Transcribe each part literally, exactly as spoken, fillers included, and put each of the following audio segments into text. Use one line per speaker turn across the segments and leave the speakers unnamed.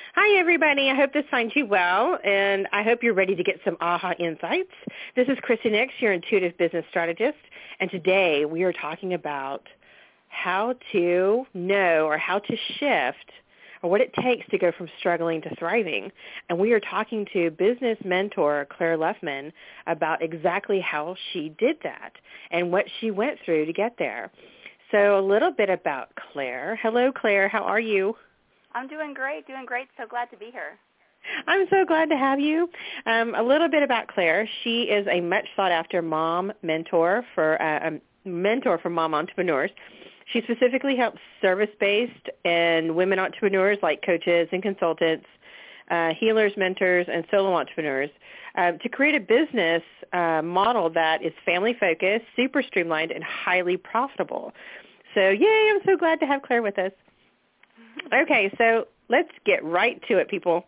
Hi, everybody. I hope this finds you well, and I hope you're ready to get some aha insights. This is Christy Nix, your intuitive business strategist, and today we are talking about how to know or how to shift or what it takes to go from struggling to thriving. And we are talking to business mentor Claire Luffman about exactly how she did that and what she went through to get there. So a little bit about Claire. Hello, Claire. How are you?
I'm doing great, doing great. So glad to be here.
I'm so glad to have you. Um, a little bit about Claire. She is a much sought-after mom mentor for uh, a mentor for mom entrepreneurs. She specifically helps service-based and women entrepreneurs like coaches and consultants, uh, healers, mentors, and solo entrepreneurs uh, to create a business uh, model that is family-focused, super streamlined, and highly profitable. So, yay, I'm so glad to have Claire with us. Okay, so let's get right to it, people.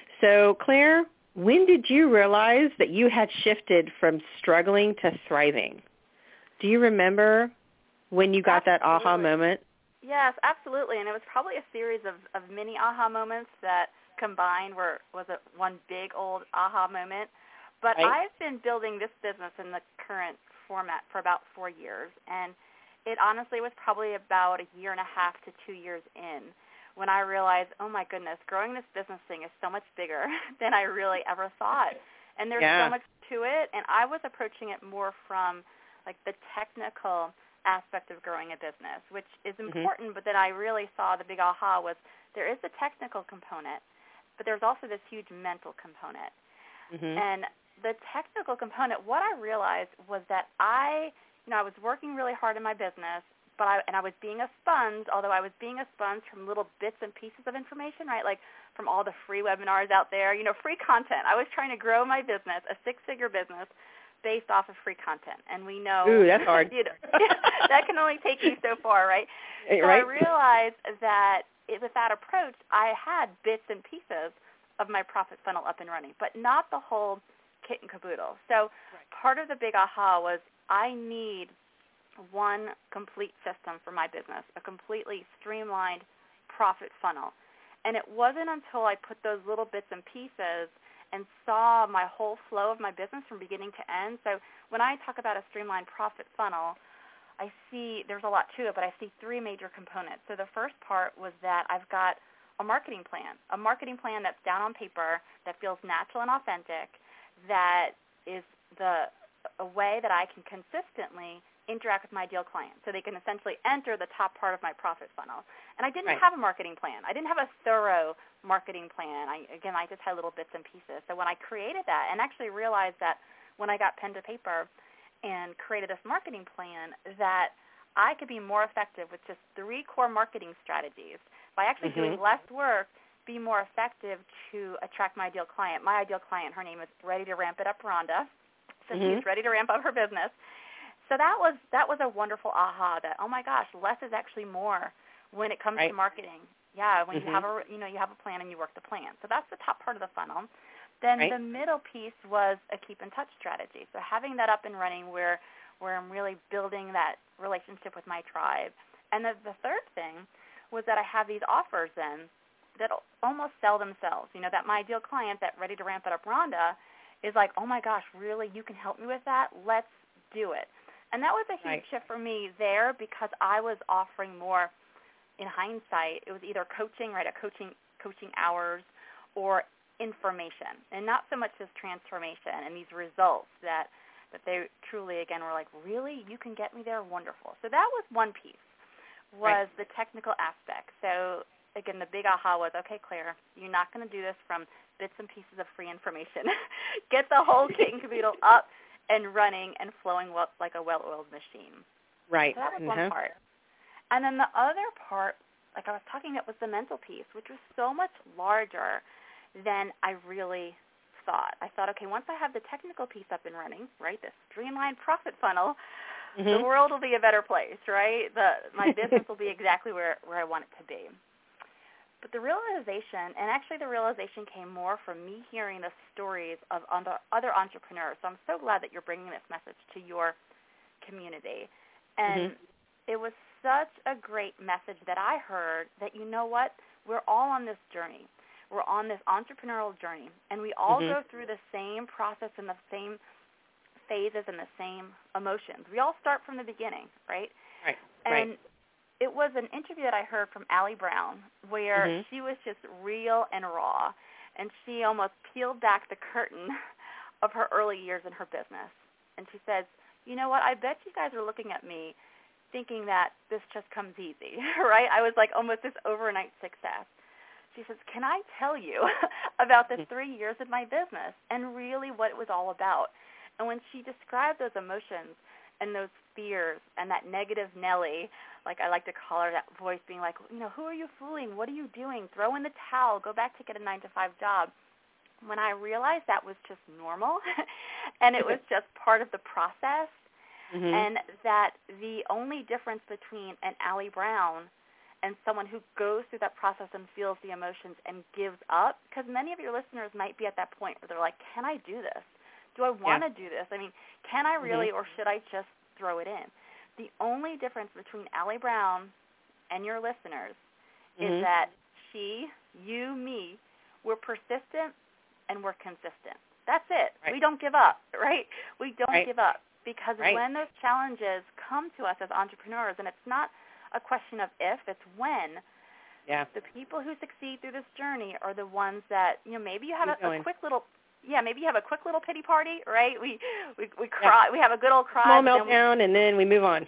So, Claire, when did you realize that you had shifted from struggling to thriving? Do you remember when you got
absolutely.
that aha moment?
Yes, absolutely. And it was probably a series of, of mini aha moments that combined were was a, one big old aha moment. But
Right.
I've been building this business in the current format for about four years, and it honestly was probably about a year and a half to two years in when I realized, oh my goodness, growing this business thing is so much bigger than I really ever thought. And there's
Yeah.
so much to it, and I was approaching it more from like the technical aspect of growing a business, which is important, mm-hmm. but then I really saw the big aha was there is the technical component, but there's also this huge mental component. Mm-hmm. And the technical component, what I realized was that I, you know, I was working really hard in my business, But I, and I was being a sponge, although I was being a sponge from little bits and pieces of information, right, like from all the free webinars out there, you know, free content. I was trying to grow my business, a six-figure business, based off of free content. And we know,
Ooh, that's hard.
you know, that can only take you so far, right?
Hey,
so
right?
I realized that it, with that approach, I had bits and pieces of my profit funnel up and running, but not the whole kit and caboodle. So right. part of the big aha was I need one complete system for my business, a completely streamlined profit funnel. And it wasn't until I put those little bits and pieces and saw my whole flow of my business from beginning to end. So when I talk about a streamlined profit funnel, I see there's a lot to it, but I see three major components. So the first part was that I've got a marketing plan, a marketing plan that's down on paper, that feels natural and authentic, that is the a way that I can consistently interact with my ideal client so they can essentially enter the top part of my profit funnel. And I didn't right. have a marketing plan. I didn't have a thorough marketing plan. I, again, I just had little bits and pieces. So when I created that and actually realized that when I got pen to paper and created this marketing plan that I could be more effective with just three core marketing strategies by actually mm-hmm. doing less work, be more effective to attract my ideal client. My ideal client, her name is Ready to Ramp It Up Rhonda. So mm-hmm. she's ready to ramp up her business. So that was that was a wonderful aha that, oh my gosh, less is actually more when it comes right. to marketing. Yeah, when mm-hmm. you have a you know you have a plan and you work the plan. So that's the top part of the funnel. Then right. the middle piece was a keep in touch strategy. So having that up and running where where I'm really building that relationship with my tribe. And the, the third thing was that I have these offers then that almost sell themselves. You know, that my ideal client, that Ready to Ramp It Up Rhonda, is like, oh my gosh, really, you can help me with that? Let's do it. And that was a huge right. shift for me there because I was offering more, in hindsight, it was either coaching, right, a coaching coaching hours, or information, and not so much as transformation and these results that, that they truly, again, were like, really, you can get me there? Wonderful. So that was one piece, was right. the technical aspect. So, again, the big aha was, okay, Claire, you're not going to do this from bits and pieces of free information. Get the whole kit and caboodle up and running and flowing well, like a well-oiled machine.
Right.
So that was
mm-hmm.
one part. And then the other part, like I was talking about, was the mental piece, which was so much larger than I really thought. I thought, okay, once I have the technical piece up and running, right, this streamlined profit funnel, mm-hmm. the world will be a better place, right? The, my business will be exactly where, where I want it to be. But the realization, and actually the realization came more from me hearing the stories of other entrepreneurs. So I'm so glad that you're bringing this message to your community. And mm-hmm. it was such a great message that I heard that, you know what, we're all on this journey. we're on this entrepreneurial journey, and we all
mm-hmm.
go through the same process and the same phases and the same emotions. We all start from the beginning, right?
Right.
And
right.
it was an interview that I heard from Allie Brown where
mm-hmm.
she was just real and raw, and she almost peeled back the curtain of her early years in her business. And she says, you know what, I bet you guys are looking at me thinking that this just comes easy, right? I was like almost this overnight success. She says, can I tell you about the three years of my business and really what it was all about? And when she described those emotions and those fears and that negative Nelly, like I like to call her, that voice being like, you know, who are you fooling? What are you doing? Throw in the towel. Go back to get a nine to five job. When I realized that was just normal and it was just part of the process, mm-hmm. and that the only difference between an Allie Brown and someone who goes through that process and feels the emotions and gives up, because many of your listeners might be at that point where they're like, can I do this? Do I want to yeah. do this? I mean, can I really, mm-hmm. or should I just throw it in? The only difference between Allie Brown and your listeners mm-hmm. is that she, you, me, we're persistent and we're consistent. That's it. Right. We don't give up, right? We don't right. give up, because right. when those challenges come to us as entrepreneurs, and it's not a question of if, it's when,
yeah.
the people who succeed through this journey are the ones that, you know, maybe you have a, a quick little, yeah, maybe you have a quick little pity party, right? We we, we cry, yeah. we have a good old cry.
Small meltdown, and then we move on.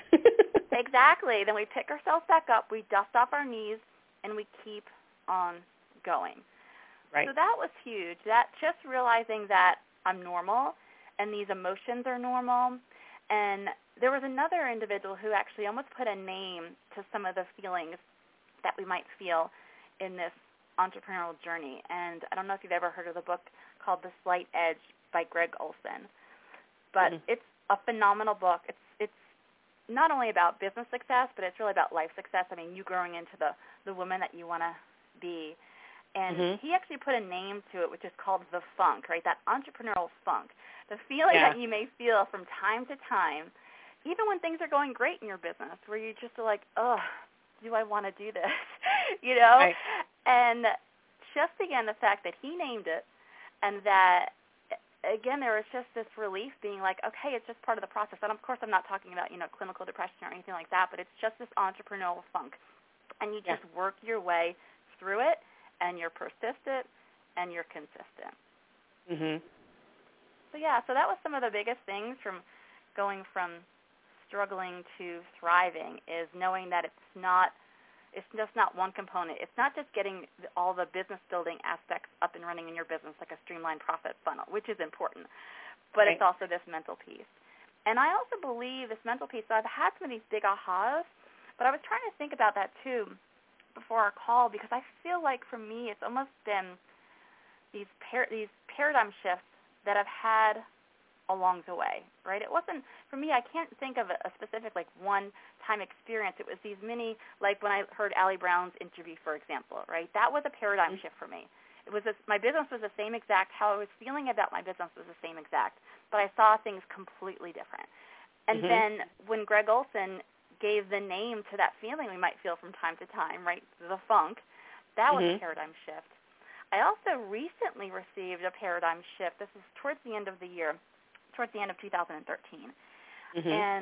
Exactly. Then we pick ourselves back up, we dust off our knees, and we keep on going.
Right.
So that was huge. That just realizing that I'm normal and these emotions are normal. And there was another individual who actually almost put a name to some of the feelings that we might feel in this entrepreneurial journey. And I don't know if you've ever heard of the book called The Slight Edge by Greg Olson, but mm-hmm. it's a phenomenal book. It's it's not only about business success, but it's really about life success. I mean, you growing into the, the woman that you want to be. And mm-hmm. he actually put a name to it, which is called the funk, right, that entrepreneurial funk, the feeling yeah. that you may feel from time to time, even when things are going great in your business, where you just are like, oh, do I want to do this, you know?
Right.
And just, again, the fact that he named it, and that, again, there was just this relief being like, okay, it's just part of the process. And, of course, I'm not talking about, you know, clinical depression or anything like that, but it's just this entrepreneurial funk. And you just yeah. work your way through it, and you're persistent, and you're consistent.
Mhm.
So, yeah, so that was some of the biggest things from going from struggling to thriving, is knowing that it's not, it's just not one component. It's not just getting all the business building aspects up and running in your business like a streamlined profit funnel, which is important, but right. it's also this mental piece. And I also believe this mental piece, so I've had some of these big ahas, but I was trying to think about that too before our call, because I feel like for me it's almost been these par- these paradigm shifts that I've had along the way, right? It wasn't, for me, I can't think of a, a specific like one-time experience. It was these many, like when I heard Allie Brown's interview, for example, right? That was a paradigm mm-hmm. shift for me. It was this, my business was the same exact, how I was feeling about my business was the same exact, but I saw things completely different. And mm-hmm. then when Greg Olson gave the name to that feeling we might feel from time to time, right, the funk, that was mm-hmm. a paradigm shift. I also recently received a paradigm shift. This is towards the end of the year, towards the end of two thousand thirteen. Mm-hmm. And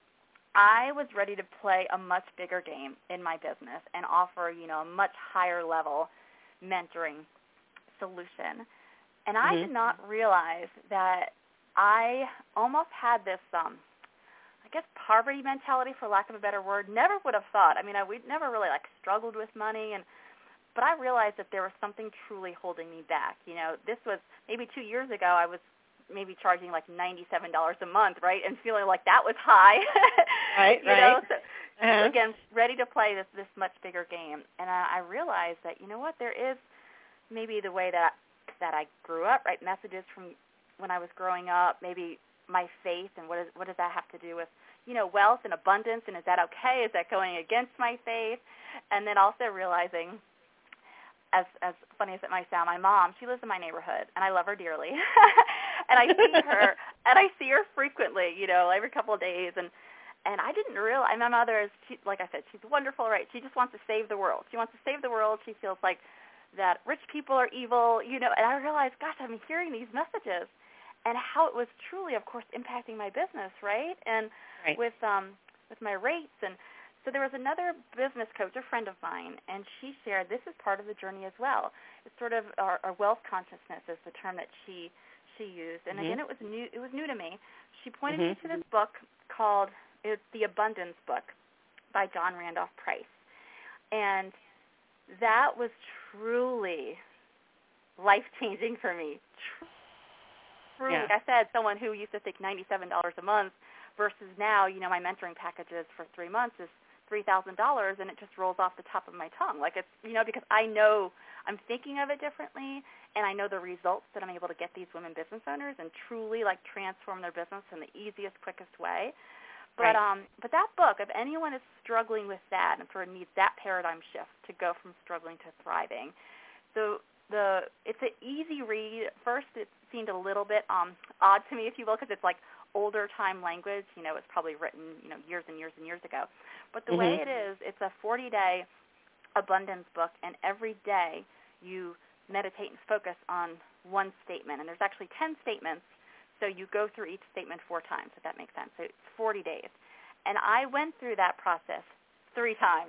I was ready to play a much bigger game in my business and offer, you know, a much higher level mentoring solution. And mm-hmm. I did not realize that I almost had this um, I guess poverty mentality, for lack of a better word. Never would have thought. I mean, I, we'd never really like struggled with money, and but I realized that there was something truly holding me back. You know, this was maybe two years ago. I was maybe charging like ninety-seven dollars a month, right, and feeling like that was high.
Right,
you
right.
know? So,
uh-huh.
so again, ready to play this this much bigger game, and I, I realized that, you know what, there is maybe the way that that I grew up, right, messages from when I was growing up, maybe my faith, and what is what does that have to do with, you know, wealth and abundance, and is that okay? Is that going against my faith? And then also realizing, as as funny as it might sound, my mom, she lives in my neighborhood, and I love her dearly. And I see her, and I see her frequently, you know, every couple of days, and and I didn't realize, my mother is, she, like I said, she's wonderful, right? She just wants to save the world. She wants to save the world. She feels like that rich people are evil, you know, and I realized, gosh, I'm hearing these messages and how it was truly, of course, impacting my business, right? And
right.
with um, with my rates. And so there was another business coach, a friend of mine, and she shared this is part of the journey as well. It's sort of our, our wealth consciousness is the term that she she used. And
mm-hmm.
again, it was new. It was new to me. She pointed
mm-hmm.
me to this book called it's The Abundance Book by John Randolph Price. And that was truly life-changing for me. Truly,
yeah.
like I said, someone who used to think ninety-seven dollars a month versus now, you know, my mentoring packages for three months is three thousand dollars, and it just rolls off the top of my tongue. Like it's, you know, because I know I'm thinking of it differently, and I know the results that I'm able to get these women business owners and truly, like, transform their business in the easiest, quickest way. But
right.
um, but that book, if anyone is struggling with that and sort of needs that paradigm shift to go from struggling to thriving, so the it's an easy read. At first, it seemed a little bit um, odd to me, if you will, because it's like older time language. You know, it's probably written you know years and years and years ago. But the
mm-hmm.
way it is, it's a forty-day abundance book, and every day you meditate and focus on one statement. And there's actually ten statements. So you go through each statement four times, if that makes sense. So it's forty days. And I went through that process three times.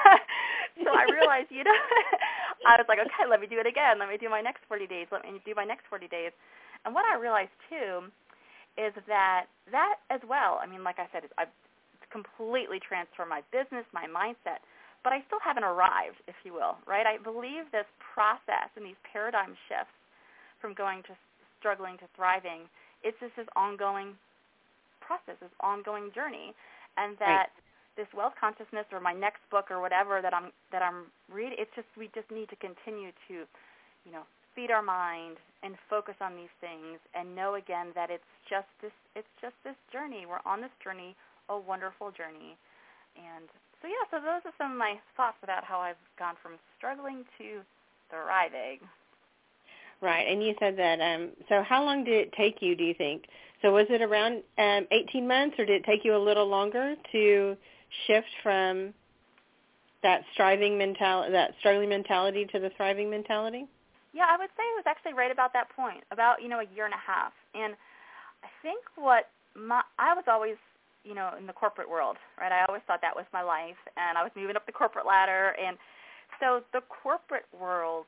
So I realized, you know, I was like, okay, let me do it again. Let me do my next forty days. Let me do my next forty days. And what I realized, too, is that that as well, I mean, like I said, I've completely transformed my business, my mindset, but I still haven't arrived, if you will, right? I believe this process and these paradigm shifts from going to struggling to thriving, it's just this ongoing process, this ongoing journey, and that right. this wealth consciousness or my next book or whatever that I'm that I'm reading, it's just we just need to continue to, you know, feed our mind and focus on these things and know again that it's just this it's just this journey. We're on this journey, a wonderful journey, and so yeah. So those are some of my thoughts about how I've gone from struggling to thriving.
Right, and you said that, um, so how long did it take you, do you think? So was it around um, eighteen months, or did it take you a little longer to shift from that striving mentality, that struggling mentality to the thriving mentality?
Yeah, I would say it was actually right about that point, about, you know, a year and a half. And I think what my, I was always, you know, in the corporate world, right? I always thought that was my life, and I was moving up the corporate ladder. And so the corporate world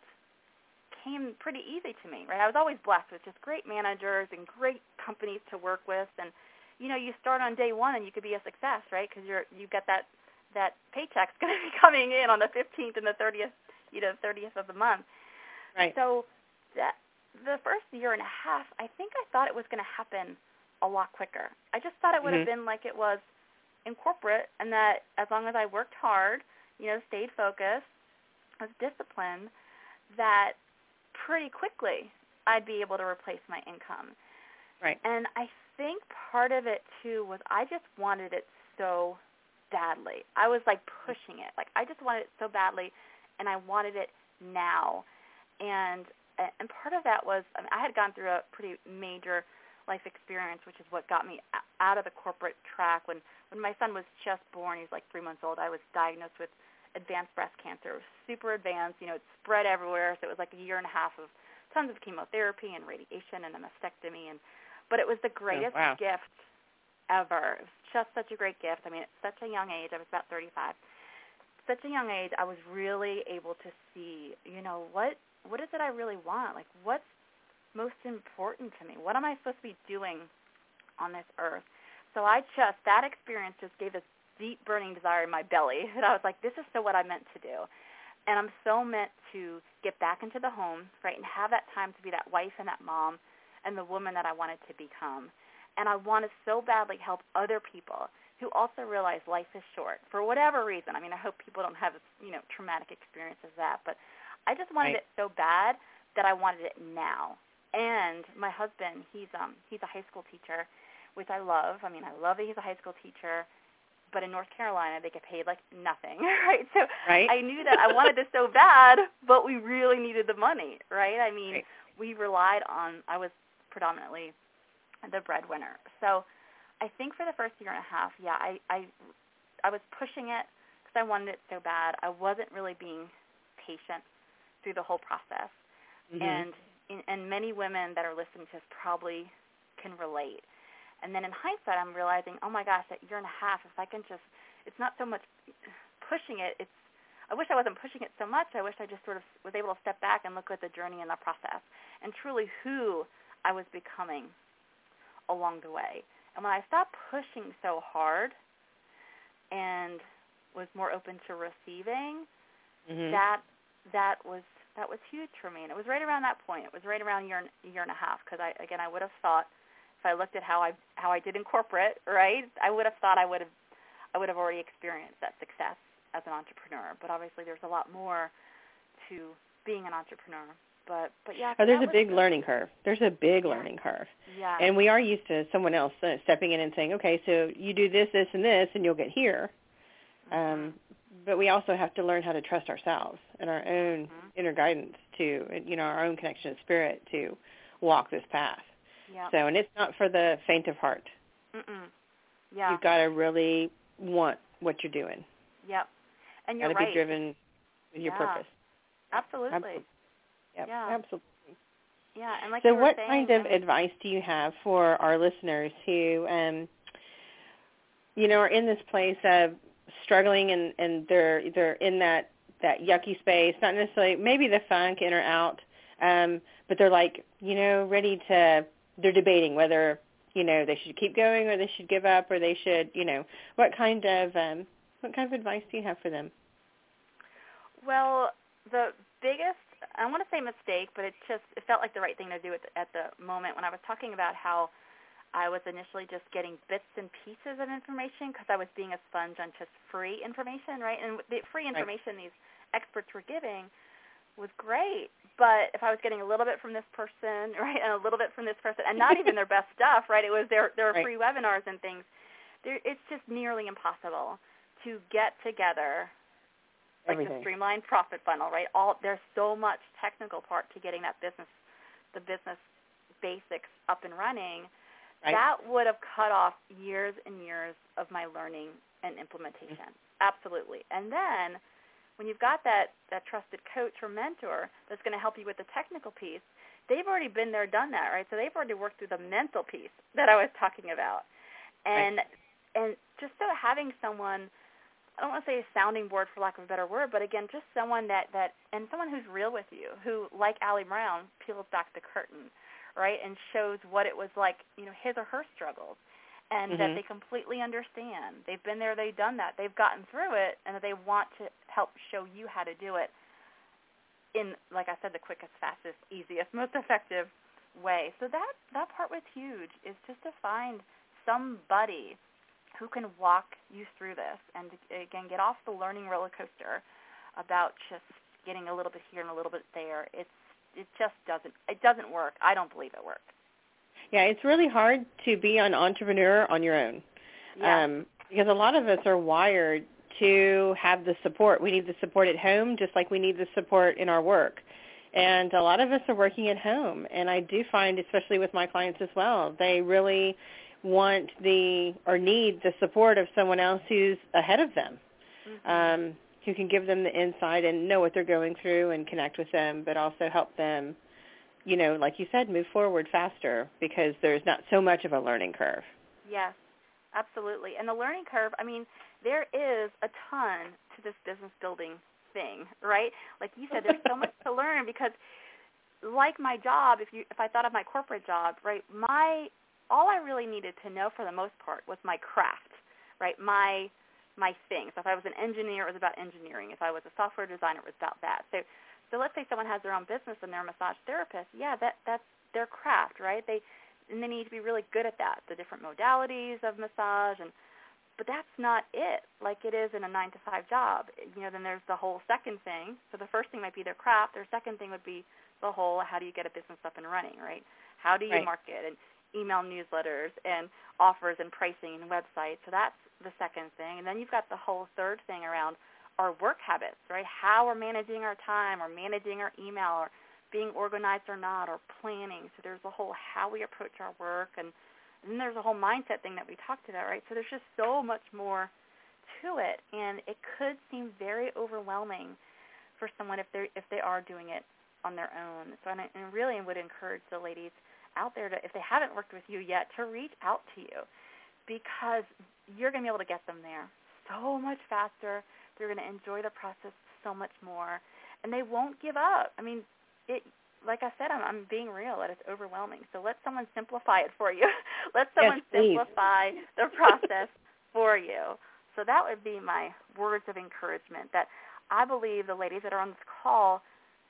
came pretty easy to me, right? I was always blessed with just great managers and great companies to work with, and you know, you start on day one and you could be a success, right? Because you're you get that that paycheck's going to be coming in on the fifteenth and the thirtieth, you know, thirtieth of the month.
Right.
So that the first year and a half, I think I thought it was going to happen a lot quicker. I just thought it would
mm-hmm.
have been like it was in corporate, and that as long as I worked hard, you know, stayed focused, was disciplined, that pretty quickly I'd be able to replace my income.
Right.
And I think part of it, too, was I just wanted it so badly. I was, like, pushing it. Like, I just wanted it so badly, and I wanted it now. And and part of that was, I mean, I had gone through a pretty major life experience, which is what got me out of the corporate track. When, when my son was just born, he was, like, three months old, I was diagnosed with advanced breast cancer. It was super advanced. You know, it spread everywhere, so it was like a year and a half of tons of chemotherapy and radiation and a mastectomy. And but it was the greatest
oh, wow.
gift ever. It was just such a great gift. I mean, at such a young age, I was about thirty-five. Such a young age, I was really able to see, you know, what what is it I really want? Like, what's most important to me? What am I supposed to be doing on this earth? So I just, that experience just gave this deep burning desire in my belly. And I was like, this is so what I meant to do. And I'm so meant to get back into the home, right, and have that time to be that wife and that mom and the woman that I wanted to become. And I want to so badly help other people who also realize life is short for whatever reason. I mean, I hope people don't have, you know, traumatic experience as that. But I just wanted
right.
it so bad that I wanted it now. And my husband, he's um he's a high school teacher, which I love. I mean, I love that he's a high school teacher. But in North Carolina, they get paid like nothing, right? So
right.
I knew that I wanted this so bad, but we really needed the money, right? I mean,
right.
we relied on, I was predominantly the breadwinner. So I think for the first year and a half, yeah, I, I, I was pushing it because I wanted it so bad. I wasn't really being patient through the whole process. Mm-hmm. And and many women that are listening to this probably can relate. And then in hindsight, I'm realizing, oh my gosh, that year and a half, if I can just, it's not so much pushing it, it's, I wish I wasn't pushing it so much. I wish I just sort of was able to step back and look at the journey and the process and truly who I was becoming along the way. And when I stopped pushing so hard and was more open to receiving, mm-hmm. that that was that was huge for me. And it was right around that point. It was right around a year, a year and a half because, I again, I would have thought, if I looked at how I how I did in corporate, right, I would have thought I would have I would have already experienced that success as an entrepreneur. But obviously there's a lot more to being an entrepreneur. But but yeah.
Oh, there's a big
good.
learning curve. There's a big
yeah.
learning curve.
Yeah.
And we are used to someone else uh, stepping in and saying, okay, so you do this, this, and this, and you'll get here. Mm-hmm. Um, but we also have to learn how to trust ourselves and our own mm-hmm. inner guidance to, you know, our own connection to spirit to walk this path.
Yep.
So, and it's not for the faint of heart.
Mm-mm. Yeah.
You've got to really want what you're doing.
Yep. And you're
right. Got to be driven with your
yeah.
purpose.
Absolutely.
Absolutely. Yep.
Yeah.
Absolutely.
Yeah. And like
so
you were
what
saying,
kind of
I mean,
advice do you have for our listeners who, um, you know, are in this place of struggling and, and they're they're in that, that yucky space, not necessarily maybe the funk in or out, um, but they're like, you know, ready to, they're debating whether, you know, they should keep going or they should give up or they should, you know, what kind of um, what kind of advice do you have for them?
Well, the biggest, I want to say mistake, but it just, it felt like the right thing to do at the, at the moment when I was talking about how I was initially just getting bits and pieces of information because I was being a sponge on just free information, right? And the free information right. these experts were giving was great, but if I was getting a little bit from this person, right, and a little bit from this person, and not even their best stuff, right, it was their, their
right.
free webinars and things, there, it's just nearly impossible to get together like
Everything.
the streamlined profit funnel, right? All there's so much technical part to getting that business, the business basics up and running. Right. That would have cut off years and years of my learning and implementation. Mm-hmm. Absolutely. And then when you've got that, that trusted coach or mentor that's going to help you with the technical piece, they've already been there, done that, right? So they've already worked through the mental piece that I was talking about. And right. and just so having someone, I don't want to say a sounding board for lack of a better word, but again, just someone that, that and someone who's real with you, who, like Allie Brown, peels back the curtain, right, and shows what it was like, you know, his or her struggles, and mm-hmm. that they completely understand. They've been there, they've done that, they've gotten through it, and that they want to help show you how to do it in, like I said, the quickest, fastest, easiest, most effective way. So that, that part was huge, is just to find somebody who can walk you through this and, again, get off the learning roller coaster about just getting a little bit here and a little bit there. It's It just doesn't, it doesn't work. I don't believe it works.
Yeah, it's really hard to be an entrepreneur on your own.
Yeah.
Um, because a lot of us are wired to have the support. We need the support at home just like we need the support in our work. And a lot of us are working at home. And I do find, especially with my clients as well, they really want the, or need the support of someone else who's ahead of them. Mm-hmm. Um, who can give them the insight and know what they're going through and connect with them, but also help them, you know, like you said, move forward faster because there's not so much of a learning curve.
Yes, absolutely. And the learning curve, I mean, there is a ton to this business building thing, right? Like you said, there's so much to learn because like my job, if you if I thought of my corporate job, right, my all I really needed to know for the most part was my craft, right, my my thing. So if I was an engineer, it was about engineering. If I was a software designer, it was about that. So so let's say someone has their own business and they're a massage therapist. Yeah, that that's their craft, right? They and they need to be really good at that, the different modalities of massage. and But that's not it, like it is in a nine to five job. You know, then there's the whole second thing. So the first thing might be their craft. Their second thing would be the whole, how do you get a business up and running, right? How do you
right.
market and email newsletters and offers and pricing and websites? So that's the second thing. And then you've got the whole third thing around our work habits, right? How we're managing our time or managing our email or being organized or not or planning. So there's the whole how we approach our work. And, and then there's a whole mindset thing that we talked about, right? So there's just so much more to it. And it could seem very overwhelming for someone if they if they are doing it on their own. So and I and really would encourage the ladies out there to, if they haven't worked with you yet, to reach out to you, because you're going to be able to get them there so much faster. They're going to enjoy the process so much more, and they won't give up. I mean, it. Like I said, I'm, I'm being real, that it's overwhelming. So let someone simplify it for you. Let someone
yes,
simplify the process for you. So that would be my words of encouragement, that I believe the ladies that are on this call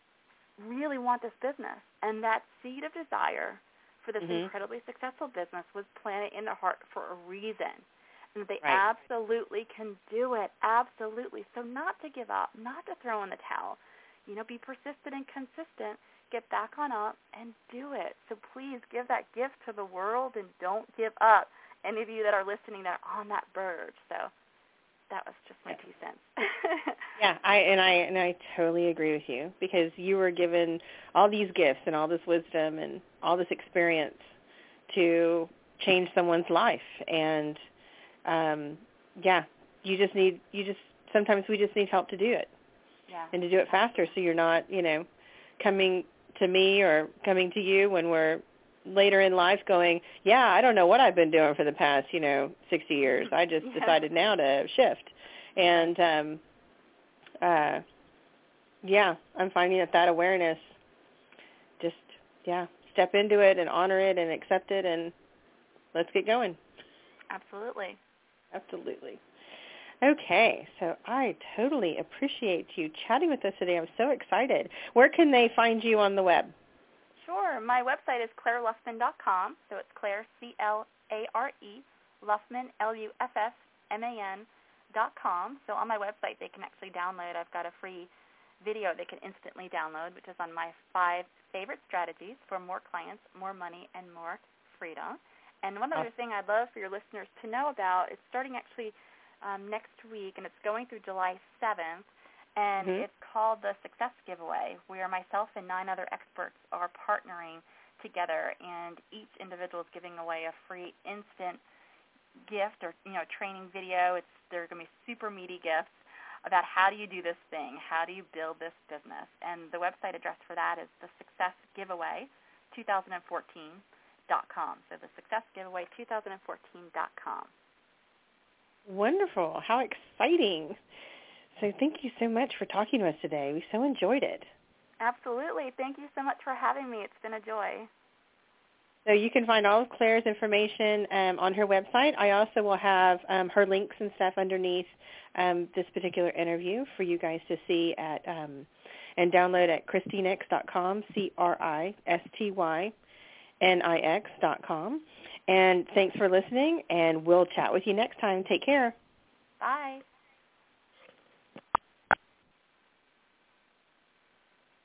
really want this business, and that seed of desire for this
mm-hmm.
incredibly successful business was planted in their heart for a reason, and that they
right.
absolutely can do it, absolutely. So not to give up, not to throw in the towel. You know, be persistent and consistent. Get back on up and do it. So please give that gift to the world and don't give up. Any of you that are listening that are on that verge. So that was just my two cents.
yeah, I and I and I totally agree with you, because you were given all these gifts and all this wisdom and all this experience to change someone's life. And um, yeah, you just need you just sometimes we just need help to do it.
Yeah.
And to do it faster, so you're not, you know, coming to me or coming to you when we're later in life going, yeah, I don't know what I've been doing for the past, you know, sixty years. I just
yeah.
decided now to shift. And, um, uh, yeah, I'm finding that that awareness, just, yeah, step into it and honor it and accept it, and let's get going.
Absolutely.
Absolutely. Okay, so I totally appreciate you chatting with us today. I'm so excited. Where can they find you on the web?
Sure. My website is claire luffman dot com, so it's Claire, C L A R E, Luffman, L U F F M A N dot com. So on my website they can actually download, I've got a free video they can instantly download, which is on my five favorite strategies for more clients, more money, and more freedom. And one other thing I'd love for your listeners to know about, it's starting actually Um, next week, and it's going through July seventh, and
mm-hmm.
it's called the Success Giveaway, where myself and nine other experts are partnering together, and each individual is giving away a free instant gift or, you know, training video. It's They're going to be super meaty gifts about how do you do this thing, how do you build this business, and the website address for that is the Success Giveaway twenty fourteen dot com. So the Success Giveaway twenty fourteen dot com.
Wonderful. How exciting. So thank you so much for talking to us today. We so enjoyed it.
Absolutely. Thank you so much for having me. It's been a joy.
So you can find all of Claire's information um, on her website. I also will have um, her links and stuff underneath um, this particular interview for you guys to see at um, and download at Christynix dot com, C R I S T Y N I X dot com. And thanks for listening, and we'll chat with you next time. Take care.
Bye.